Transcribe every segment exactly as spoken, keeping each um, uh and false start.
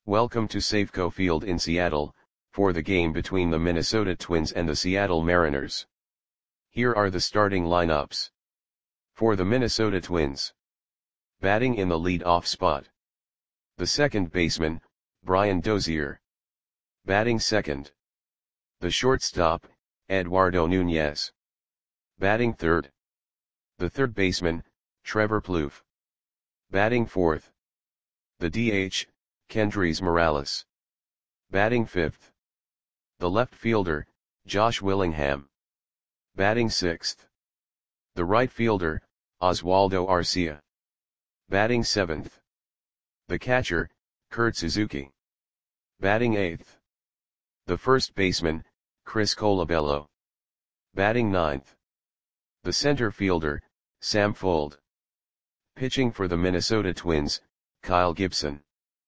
Welcome to Safeco Field in Seattle, for the game between the Minnesota Twins and the Seattle Mariners. Here are the starting lineups. For the Minnesota Twins. Batting in the lead-off spot. The second baseman, Brian Dozier. Batting second. The shortstop, Eduardo Nunez. Batting third. The third baseman, Trevor Plouffe. Batting fourth. The D H, Kendrys Morales. Batting fifth. The left fielder, Josh Willingham. Batting sixth. The right fielder, Oswaldo Arcia. Batting seventh. The catcher, Kurt Suzuki. Batting eighth. The first baseman, Chris Colabello. Batting ninth. The center fielder, Sam Fuld. Pitching for the Minnesota Twins, Kyle Gibson.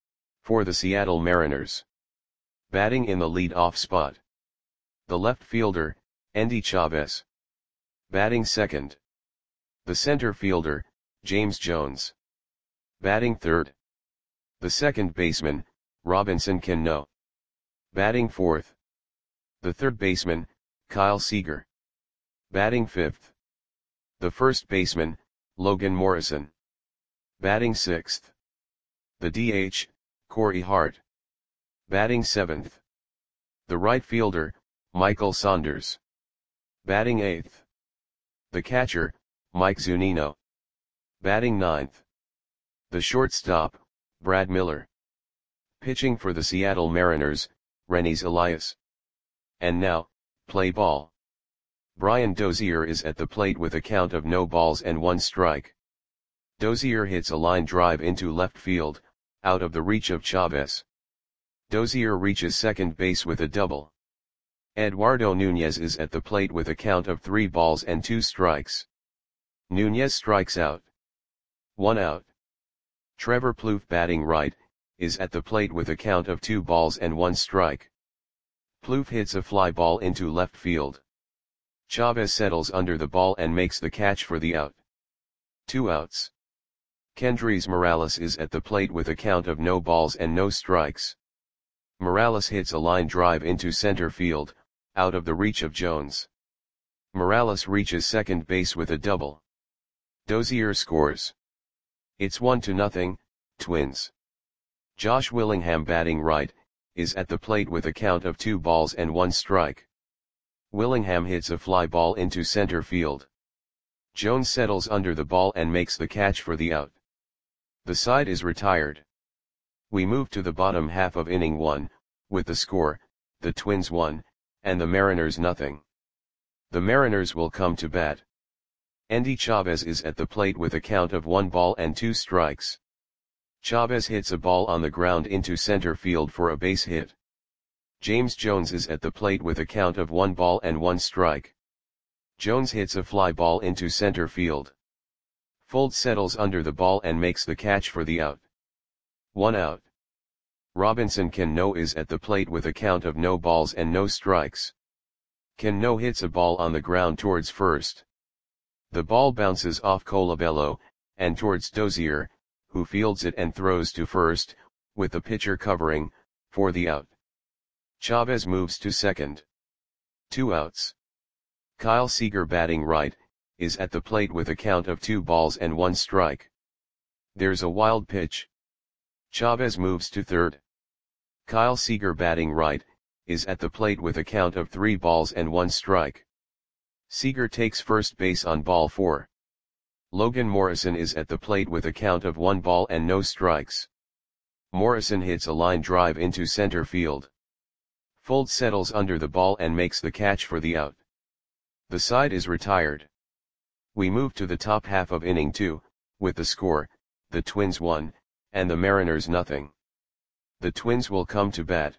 For the Seattle Mariners. Batting in the lead-off spot. The left fielder, Endy Chavez. Batting second. The center fielder, James Jones. Batting third. The second baseman, Robinson Cano. Batting fourth. The third baseman, Kyle Seager. Batting fifth. The first baseman, Logan Morrison. Batting sixth. The D H, Corey Hart. Batting seventh. The right fielder, Michael Saunders. Batting eighth. The catcher, Mike Zunino. Batting ninth. The shortstop, Brad Miller. Pitching for the Seattle Mariners, Renis Elias. And now, play ball. Brian Dozier is at the plate with a count of no balls and one strike. Dozier hits a line drive into left field, out of the reach of Chavez. Dozier reaches second base with a double. Eduardo Nunez is at the plate with a count of three balls and two strikes. Nunez strikes out. One out. Trevor Plouffe, batting right, is at the plate with a count of two balls and one strike. Plouffe hits a fly ball into left field. Chavez settles under the ball and makes the catch for the out. Two outs. Kendrys Morales is at the plate with a count of no balls and no strikes. Morales hits a line drive into center field, out of the reach of Jones. Morales reaches second base with a double. Dozier scores. It's one to nothing, Twins. Josh Willingham, batting right, is at the plate with a count of two balls and one strike. Willingham hits a fly ball into center field. Jones settles under the ball and makes the catch for the out. The side is retired. We move to the bottom half of inning one, with the score, the Twins one, and the Mariners nothing. The Mariners will come to bat. Endy Chavez is at the plate with a count of one ball and two strikes. Chavez hits a ball on the ground into center field for a base hit. James Jones is at the plate with a count of one ball and one strike. Jones hits a fly ball into center field. Fuld settles under the ball and makes the catch for the out. One out. Robinson Cano is at the plate with a count of no balls and no strikes. Cano hits a ball on the ground towards first. The ball bounces off Colabello, and towards Dozier, who fields it and throws to first, with the pitcher covering, for the out. Chavez moves to second. Two outs. Kyle Seager, batting right, is at the plate with a count of two balls and one strike. There's a wild pitch. Chavez moves to third. Kyle Seager, batting right, is at the plate with a count of three balls and one strike. Seager takes first base on ball four. Logan Morrison is at the plate with a count of one ball and no strikes. Morrison hits a line drive into center field. Fuld settles under the ball and makes the catch for the out. The side is retired. We move to the top half of inning two, with the score, the Twins one, and the Mariners nothing. The Twins will come to bat.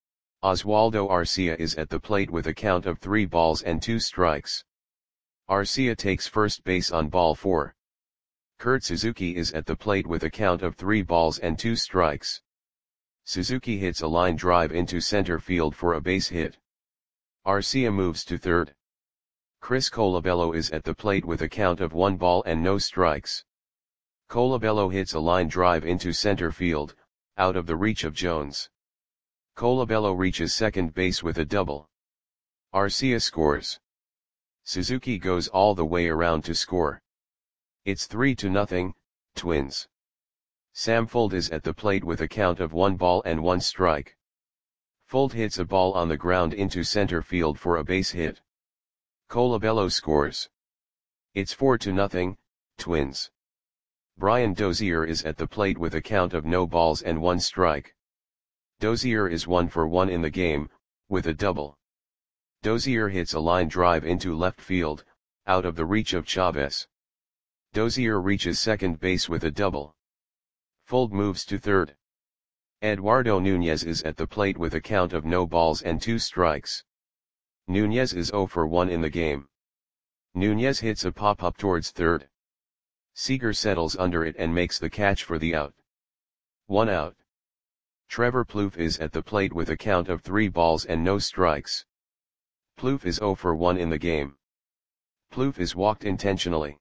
Oswaldo Arcia is at the plate with a count of three balls and two strikes. Arcia takes first base on ball four. Kurt Suzuki is at the plate with a count of three balls and two strikes. Suzuki hits a line drive into center field for a base hit. Arcia moves to third. Chris Colabello is at the plate with a count of one ball and no strikes. Colabello hits a line drive into center field, out of the reach of Jones. Colabello reaches second base with a double. Arcia scores. Suzuki goes all the way around to score. It's three to nothing, Twins. Sam Fuld is at the plate with a count of one ball and one strike. Fuld hits a ball on the ground into center field for a base hit. Colabello scores. It's four to nothing, Twins. Brian Dozier is at the plate with a count of no balls and one strike. Dozier is one for one in the game, with a double. Dozier hits a line drive into left field, out of the reach of Chavez. Dozier reaches second base with a double. Fuld moves to third. Eduardo Nunez is at the plate with a count of no balls and two strikes. Nunez is zero for one in the game. Nunez hits a pop-up towards third. Seager settles under it and makes the catch for the out. One out. Trevor Plouffe is at the plate with a count of three balls and no strikes. Plouffe is zero for one in the game. Plouffe is walked intentionally.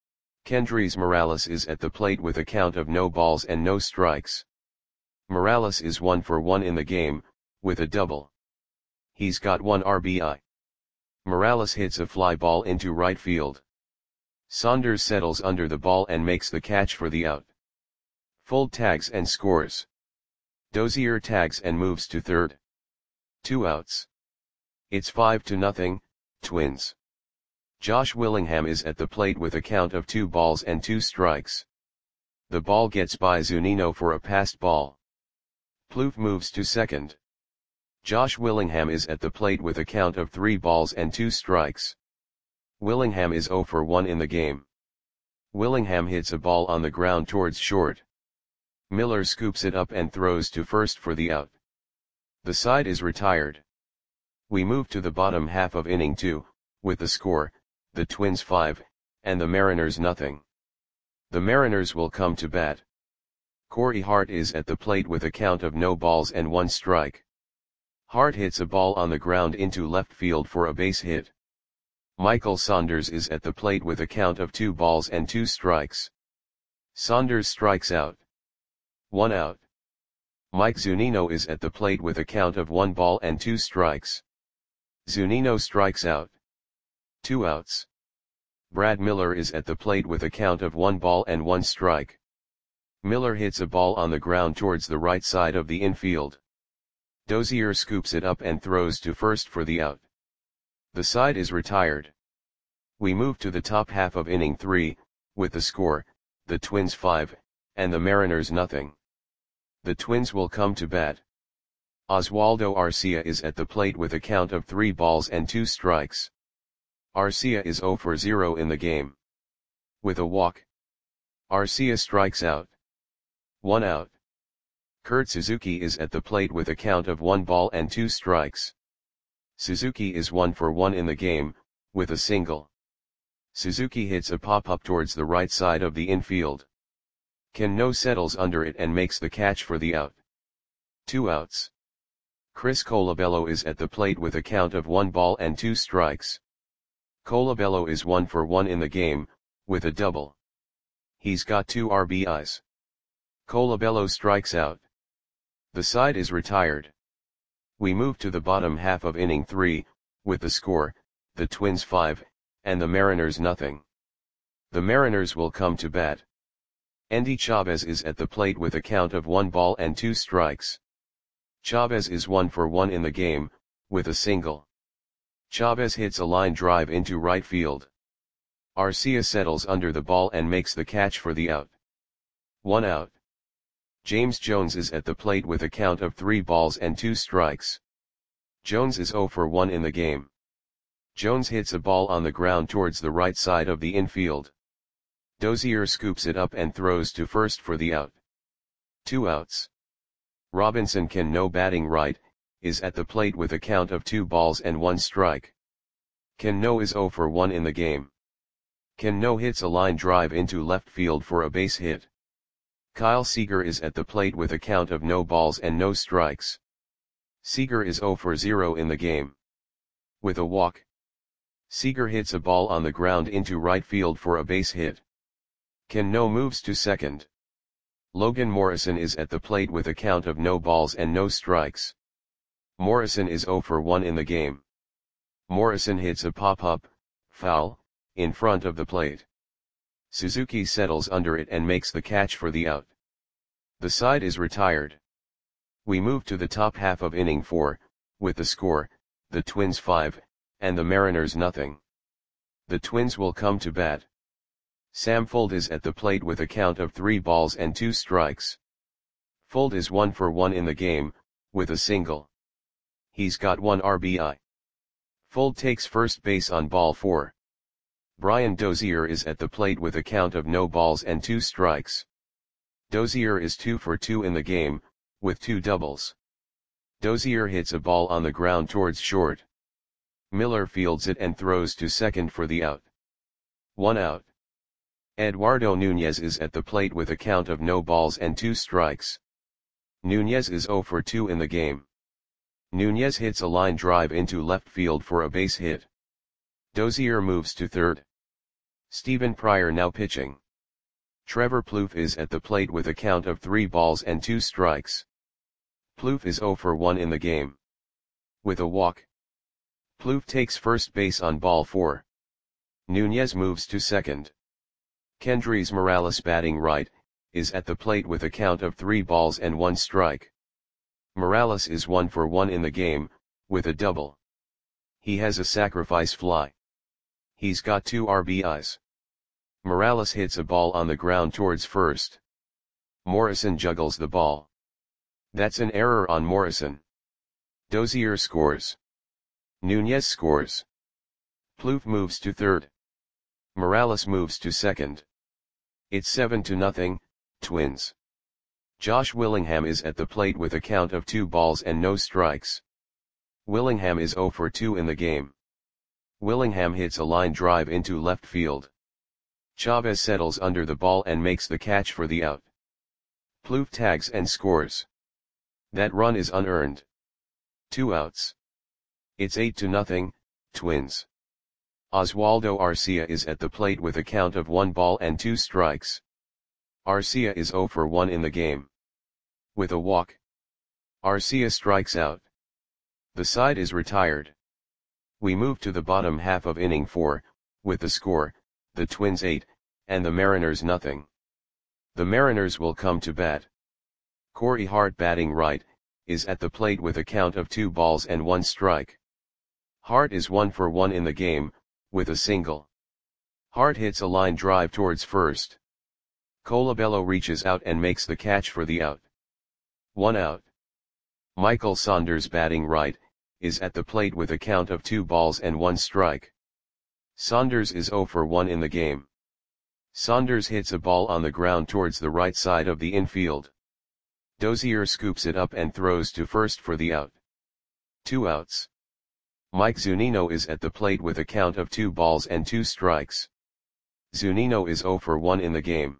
Kendrys Morales is at the plate with a count of no balls and no strikes. Morales is one for one in the game, with a double. He's got one R B I. Morales hits a fly ball into right field. Saunders settles under the ball and makes the catch for the out. Fuld tags and scores. Dozier tags and moves to third. Two outs. It's five to nothing, Twins. Josh Willingham is at the plate with a count of two balls and two strikes. The ball gets by Zunino for a passed ball. Plouffe moves to second. Josh Willingham is at the plate with a count of three balls and two strikes. Willingham is zero for one in the game. Willingham hits a ball on the ground towards short. Miller scoops it up and throws to first for the out. The side is retired. We move to the bottom half of inning two, with the score, the Twins five, and the Mariners nothing. The Mariners will come to bat. Corey Hart is at the plate with a count of no balls and one strike. Hart hits a ball on the ground into left field for a base hit. Michael Saunders is at the plate with a count of two balls and two strikes. Saunders strikes out. One out. Mike Zunino is at the plate with a count of one ball and two strikes. Zunino strikes out. Two outs. Brad Miller is at the plate with a count of one ball and one strike. Miller hits a ball on the ground towards the right side of the infield. Dozier scoops it up and throws to first for the out. The side is retired. We move to the top half of inning three, with the score, the Twins five, and the Mariners nothing. The Twins will come to bat. Oswaldo Arcia is at the plate with a count of three balls and two strikes. Arcia is zero for zero in the game. With a walk. Arcia strikes out. One out. Kurt Suzuki is at the plate with a count of one ball and two strikes. Suzuki is one for one in the game, with a single. Suzuki hits a pop-up towards the right side of the infield. Cano settles under it and makes the catch for the out. Two outs. Chris Colabello is at the plate with a count of one ball and two strikes. Colabello is one for one in the game, with a double. He's got two R B Is. Colabello strikes out. The side is retired. We move to the bottom half of inning three, with the score, the Twins five, and the Mariners nothing. The Mariners will come to bat. Endy Chavez is at the plate with a count of one ball and two strikes. Chavez is one for one in the game, with a single. Chavez hits a line drive into right field. Arcia settles under the ball and makes the catch for the out. One out. James Jones is at the plate with a count of three balls and two strikes. Jones is zero for one in the game. Jones hits a ball on the ground towards the right side of the infield. Dozier scoops it up and throws to first for the out. Two outs. Robinson Cano, batting right, is at the plate with a count of two balls and one strike. Cano is zero for one in the game. Cano hits a line drive into left field for a base hit. Kyle Seager is at the plate with a count of no balls and no strikes. Seager is zero for zero in the game. With a walk. Seager hits a ball on the ground into right field for a base hit. Cano moves to second. Logan Morrison is at the plate with a count of no balls and no strikes. Morrison is zero for one in the game. Morrison hits a pop-up, foul, in front of the plate. Suzuki settles under it and makes the catch for the out. The side is retired. We move to the top half of inning four, with the score, the Twins five, and the Mariners nothing. The Twins will come to bat. Sam Fuld is at the plate with a count of three balls and two strikes. Fuld is one for one in the game, with a single. He's got one R B I. Fuld takes first base on ball four. Brian Dozier is at the plate with a count of no balls and two strikes. Dozier is two for two in the game, with two doubles. Dozier hits a ball on the ground towards short. Miller fields it and throws to second for the out. One out. Eduardo Nunez is at the plate with a count of no balls and two strikes. Nunez is zero for two in the game. Nunez hits a line drive into left field for a base hit. Dozier moves to third. Stephen Pryor now pitching. Trevor Plouffe is at the plate with a count of three balls and two strikes. Plouffe is zero for one in the game. With a walk. Plouffe takes first base on ball four. Nunez moves to second. Kendrys Morales batting right, is at the plate with a count of three balls and one strike. Morales is one for one in the game, with a double. He has a sacrifice fly. He's got two R B Is. Morales hits a ball on the ground towards first. Morrison juggles the ball. That's an error on Morrison. Dozier scores. Nunez scores. Plouffe moves to third. Morales moves to second. It's seven to nothing, Twins. Josh Willingham is at the plate with a count of two balls and no strikes. Willingham is zero for two in the game. Willingham hits a line drive into left field. Chavez settles under the ball and makes the catch for the out. Plouffe tags and scores. That run is unearned. Two outs. It's eight to nothing, Twins. Oswaldo Arcia is at the plate with a count of one ball and two strikes. Arcia is zero for one in the game. With a walk. Arcia strikes out. The side is retired. We move to the bottom half of inning four, with the score, the Twins eight, and the Mariners nothing. The Mariners will come to bat. Corey Hart batting right, is at the plate with a count of two balls and one strike. Hart is one for one in the game, with a single. Hart hits a line drive towards first. Colabello reaches out and makes the catch for the out. One out. Michael Saunders batting right, is at the plate with a count of two balls and one strike. Saunders is zero for one in the game. Saunders hits a ball on the ground towards the right side of the infield. Dozier scoops it up and throws to first for the out. Two outs. Mike Zunino is at the plate with a count of two balls and two strikes. Zunino is zero for one in the game.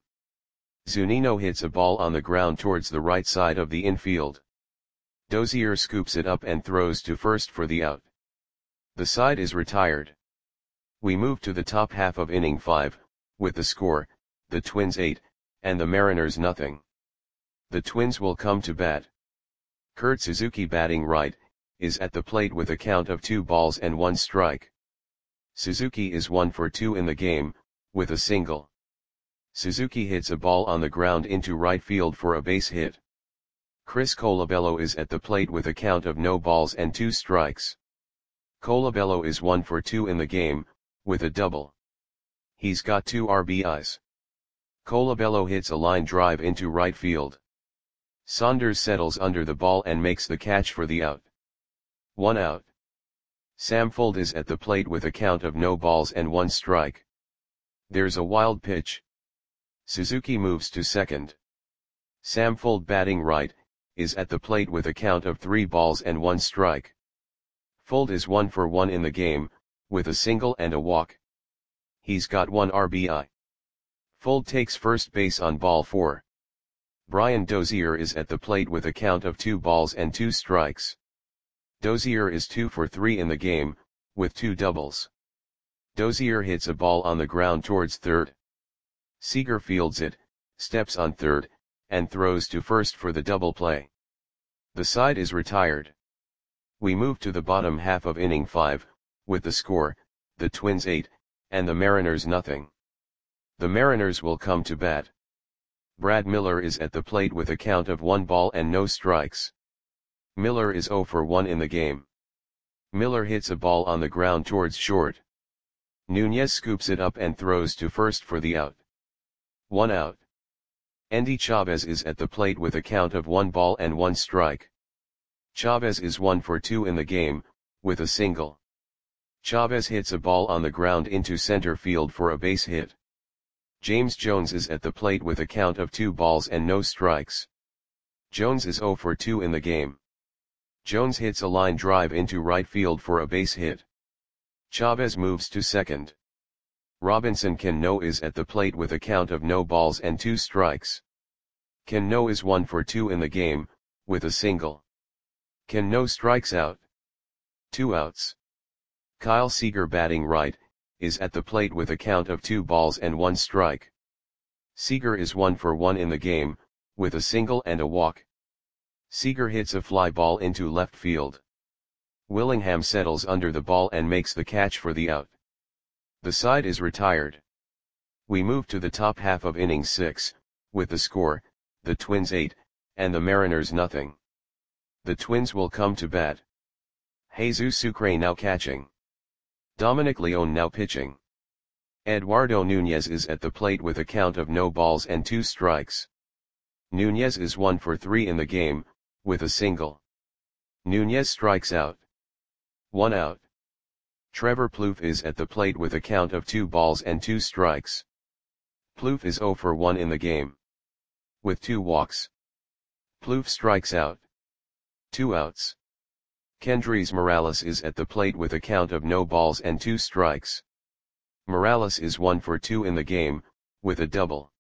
Zunino hits a ball on the ground towards the right side of the infield. Dozier scoops it up and throws to first for the out. The side is retired. We move to the top half of inning five, with the score, the Twins eight, and the Mariners nothing. The Twins will come to bat. Kurt Suzuki batting right, is at the plate with a count of two balls and one strike. Suzuki is one for two in the game, with a single. Suzuki hits a ball on the ground into right field for a base hit. Chris Colabello is at the plate with a count of no balls and two strikes. Colabello is one for two in the game, with a double. He's got two R B Is. Colabello hits a line drive into right field. Saunders settles under the ball and makes the catch for the out. One out. Sam Fuld is at the plate with a count of no balls and one strike. There's a wild pitch. Suzuki moves to second. Sam Fuld batting right, is at the plate with a count of three balls and one strike. Fuld is one for one in the game, with a single and a walk. He's got one R B I. Fuld takes first base on ball four. Brian Dozier is at the plate with a count of two balls and two strikes. Dozier is two for three in the game, with two doubles. Dozier hits a ball on the ground towards third. Seager fields it, steps on third, and throws to first for the double play. The side is retired. We move to the bottom half of inning five, with the score, the Twins eight, and the Mariners nothing. The Mariners will come to bat. Brad Miller is at the plate with a count of one ball and no strikes. Miller is oh for one in the game. Miller hits a ball on the ground towards short. Nunez scoops it up and throws to first for the out. One out. Endy Chavez is at the plate with a count of one ball and one strike. Chavez is one for two in the game, with a single. Chavez hits a ball on the ground into center field for a base hit. James Jones is at the plate with a count of two balls and no strikes. Jones is oh for two in the game. Jones hits a line drive into right field for a base hit. Chavez moves to second. Robinson Cano is at the plate with a count of no balls and two strikes. Cano is one for two in the game, with a single. Cano strikes out. Two outs. Kyle Seager, batting right, is at the plate with a count of two balls and one strike. Seager is one for one in the game, with a single and a walk. Seager hits a fly ball into left field. Willingham settles under the ball and makes the catch for the out. The side is retired. We move to the top half of inning six, with the score, the Twins eight, and the Mariners nothing. The Twins will come to bat. Jesus Sucre now catching. Dominic Leone now pitching. Eduardo Nunez is at the plate with a count of no balls and two strikes. Nunez is one for three in the game, with a single. Nunez strikes out. One out. Trevor Plouffe is at the plate with a count of two balls and two strikes. Plouffe is oh for one in the game. With two walks. Plouffe strikes out. Two outs. Kendrys Morales is at the plate with a count of no balls and two strikes. Morales is one for two in the game, with a double.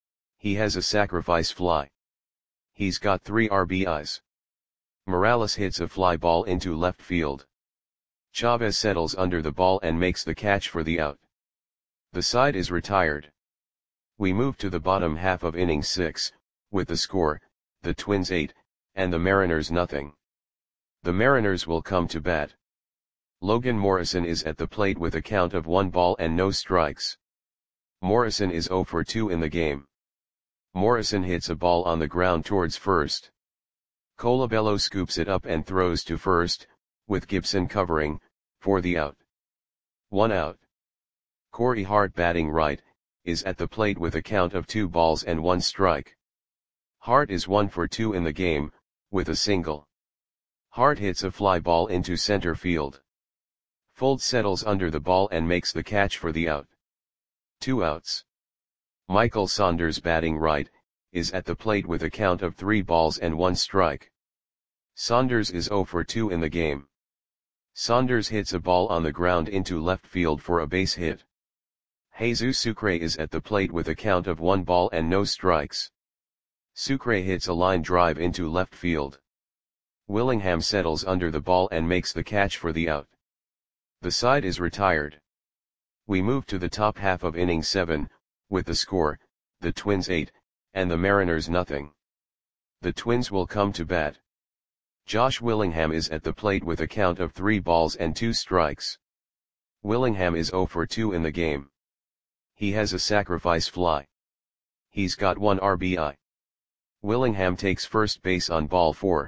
He has a sacrifice fly. He's got three R B Is. Morales hits a fly ball into left field. Chavez settles under the ball and makes the catch for the out. The side is retired. We move to the bottom half of inning six, with the score, the Twins eight, and the Mariners nothing. The Mariners will come to bat. Logan Morrison is at the plate with a count of one ball and no strikes. Morrison is oh for two in the game. Morrison hits a ball on the ground towards first. Colabello scoops it up and throws to first, with Gibson covering, for the out. One out. Corey Hart, batting right, is at the plate with a count of two balls and one strike. Hart is one for two in the game, with a single. Hart hits a fly ball into center field. Fold settles under the ball and makes the catch for the out. Two outs. Michael Saunders, batting right, is at the plate with a count of three balls and one strike. Saunders is oh for two in the game. Saunders hits a ball on the ground into left field for a base hit. Jesus Sucre is at the plate with a count of one ball and no strikes. Sucre hits a line drive into left field. Willingham settles under the ball and makes the catch for the out. The side is retired. We move to the top half of inning seven, with the score, the Twins eight, and the Mariners nothing. The Twins will come to bat. Josh Willingham is at the plate with a count of three balls and two strikes. Willingham is oh for two in the game. He has a sacrifice fly. He's got one R B I. Willingham takes first base on ball four.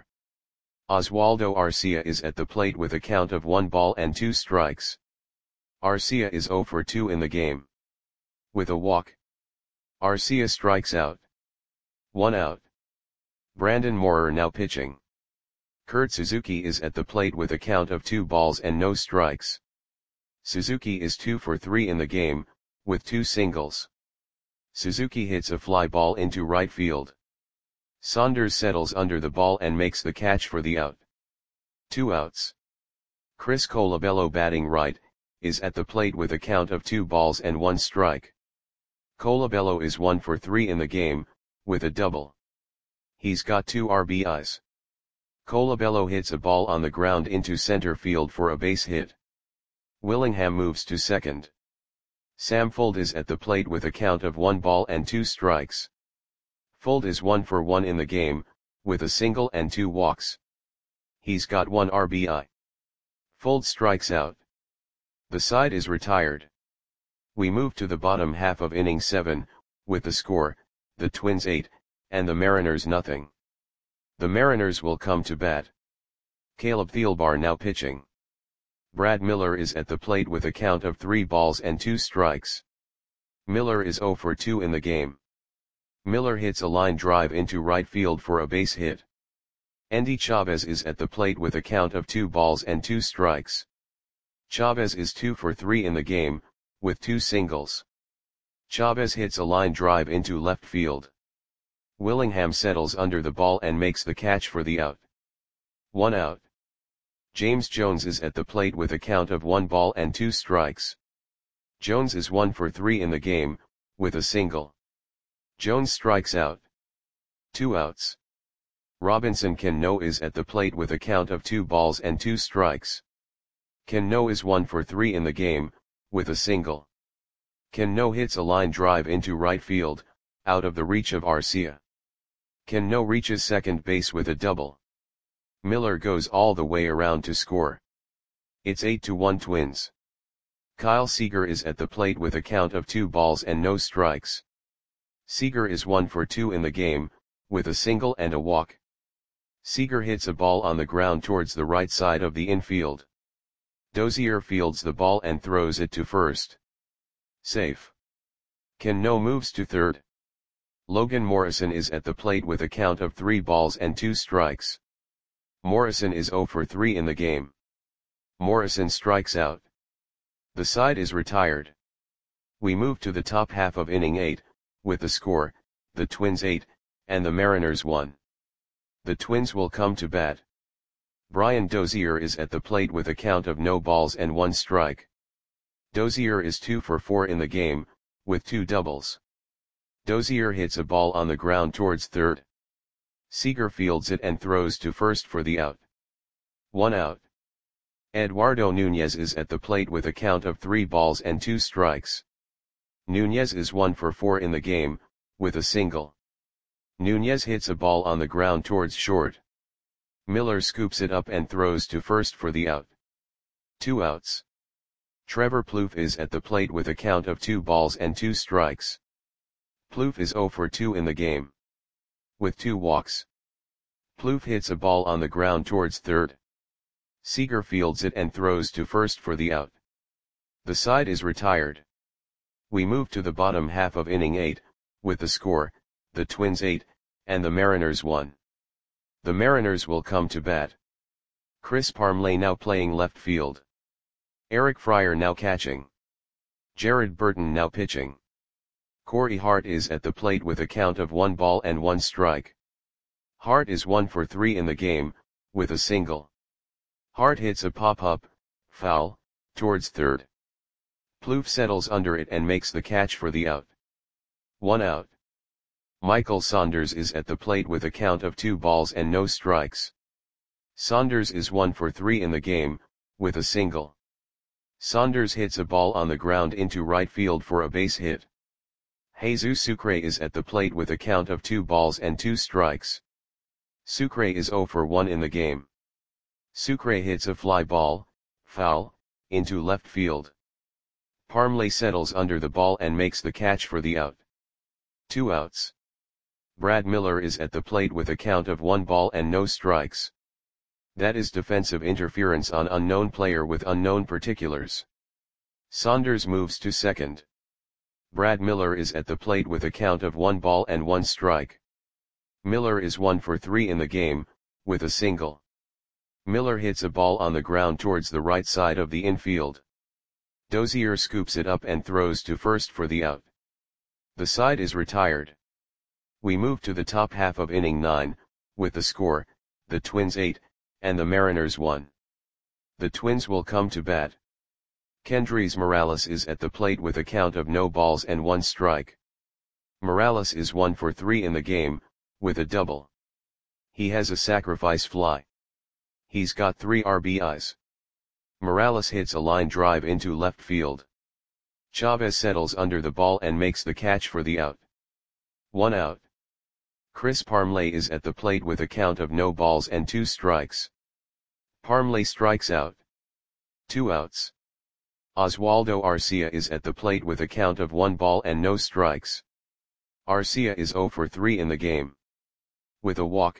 Oswaldo Arcia is at the plate with a count of one ball and two strikes. Arcia is oh for two in the game. With a walk. Arcia strikes out. One out. Brandon Moorer now pitching. Kurt Suzuki is at the plate with a count of two balls and no strikes. Suzuki is two for three in the game, with two singles. Suzuki hits a fly ball into right field. Saunders settles under the ball and makes the catch for the out. Two outs. Chris Colabello, batting right, is at the plate with a count of two balls and one strike. Colabello is one for three in the game, with a double. He's got two R B Is. Colabello hits a ball on the ground into center field for a base hit. Willingham moves to second. Sam Fuld is at the plate with a count of one ball and two strikes. Fuld is one for one in the game, with a single and two walks. He's got one R B I. Fuld strikes out. The side is retired. We move to the bottom half of inning seven, with the score, the Twins eight, and the Mariners nothing. The Mariners will come to bat. Caleb Thielbar now pitching. Brad Miller is at the plate with a count of three balls and two strikes. Miller is zero for two in the game. Miller hits a line drive into right field for a base hit. Endy Chavez is at the plate with a count of two balls and two strikes. Chavez is two for three in the game, with two singles. Chavez hits a line drive into left field. Willingham settles under the ball and makes the catch for the out. One out. James Jones is at the plate with a count of one ball and two strikes. Jones is one for three in the game, with a single. Jones strikes out. Two outs. Robinson Cano is at the plate with a count of two balls and two strikes. Cano is one for three in the game, with a single. Cano hits a line drive into right field, out of the reach of Arcia. Cano reaches second base with a double. Miller goes all the way around to score. It's eight to one Twins. Kyle Seager is at the plate with a count of two balls and no strikes. Seager is one for two in the game, with a single and a walk. Seager hits a ball on the ground towards the right side of the infield. Dozier fields the ball and throws it to first. Safe. Cano moves to third. Logan Morrison is at the plate with a count of three balls and two strikes. Morrison is zero for three in the game. Morrison strikes out. The side is retired. We move to the top half of inning eight, with the score, the Twins eight, and the Mariners one. The Twins will come to bat. Brian Dozier is at the plate with a count of no balls and one strike. Dozier is two for four in the game, with two doubles. Dozier hits a ball on the ground towards third. Seager fields it and throws to first for the out. One out. Eduardo Nunez is at the plate with a count of three balls and two strikes. Nunez is one for four in the game, with a single. Nunez hits a ball on the ground towards short. Miller scoops it up and throws to first for the out. Two outs. Trevor Plouffe is at the plate with a count of two balls and two strikes. Plouffe is zero for two in the game. With two walks. Plouffe hits a ball on the ground towards third. Seager fields it and throws to first for the out. The side is retired. We move to the bottom half of inning eight, with the score, the Twins eight, and the Mariners one. The Mariners will come to bat. Chris Parmelee now playing left field. Eric Fryer now catching. Jared Burton now pitching. Corey Hart is at the plate with a count of one ball and one strike. Hart is one for three in the game, with a single. Hart hits a pop-up, foul, towards third. Plouffe settles under it and makes the catch for the out. One out. Michael Saunders is at the plate with a count of two balls and no strikes. Saunders is one for three in the game, with a single. Saunders hits a ball on the ground into right field for a base hit. Jesus Sucre is at the plate with a count of two balls and two strikes. Sucre is zero for one in the game. Sucre hits a fly ball, foul, into left field. Parmelee settles under the ball and makes the catch for the out. Two outs. Brad Miller is at the plate with a count of one ball and no strikes. That is defensive interference on unknown player with unknown particulars. Saunders moves to second. Brad Miller is at the plate with a count of one ball and one strike. Miller is one for three in the game, with a single. Miller hits a ball on the ground towards the right side of the infield. Dozier scoops it up and throws to first for the out. The side is retired. We move to the top half of inning nine, with the score, the Twins eight, and the Mariners one. The Twins will come to bat. Kendrys Morales is at the plate with a count of no balls and one strike. Morales is one for three in the game, with a double. He has a sacrifice fly. He's got three R B Is. Morales hits a line drive into left field. Chavez settles under the ball and makes the catch for the out. One out. Chris Parmelee is at the plate with a count of no balls and two strikes. Parmelee strikes out. Two outs. Oswaldo Arcia is at the plate with a count of one ball and no strikes. Arcia is zero for three in the game. With a walk,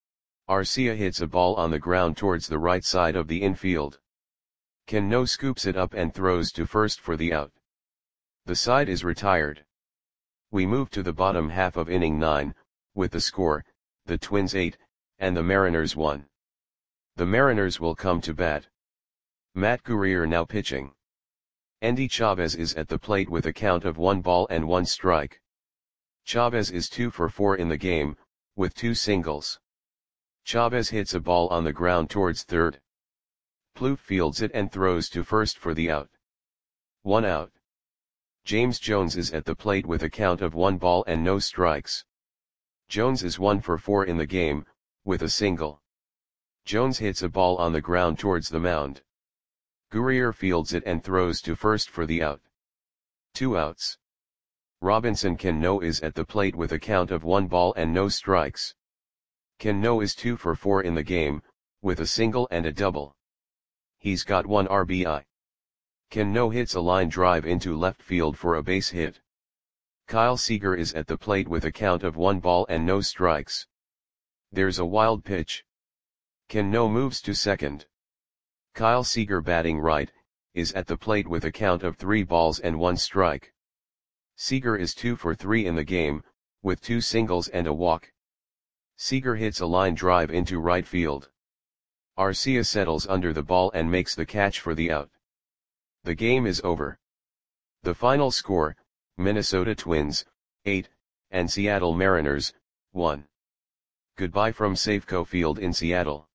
Arcia hits a ball on the ground towards the right side of the infield. Cano scoops it up and throws to first for the out. The side is retired. We move to the bottom half of inning nine, with the score, the Twins eight, and the Mariners one. The Mariners will come to bat. Matt Guerrier now pitching. Endy Chavez is at the plate with a count of one ball and one strike. Chavez is two for four in the game, with two singles. Chavez hits a ball on the ground towards third. Plouffe fields it and throws to first for the out. One out. James Jones is at the plate with a count of one ball and no strikes. Jones is one for four in the game, with a single. Jones hits a ball on the ground towards the mound. Guerrier fields it and throws to first for the out. Two outs. Robinson Cano is at the plate with a count of one ball and no strikes. Cano is two for four in the game, with a single and a double. He's got one R B I. Cano hits a line drive into left field for a base hit. Kyle Seager is at the plate with a count of one ball and no strikes. There's a wild pitch. Cano moves to second. Kyle Seager, batting right, is at the plate with a count of three balls and one strike. Seager is two for three in the game, with two singles and a walk. Seager hits a line drive into right field. Arcia settles under the ball and makes the catch for the out. The game is over. The final score, Minnesota Twins, eight, and Seattle Mariners, one. Goodbye from Safeco Field in Seattle.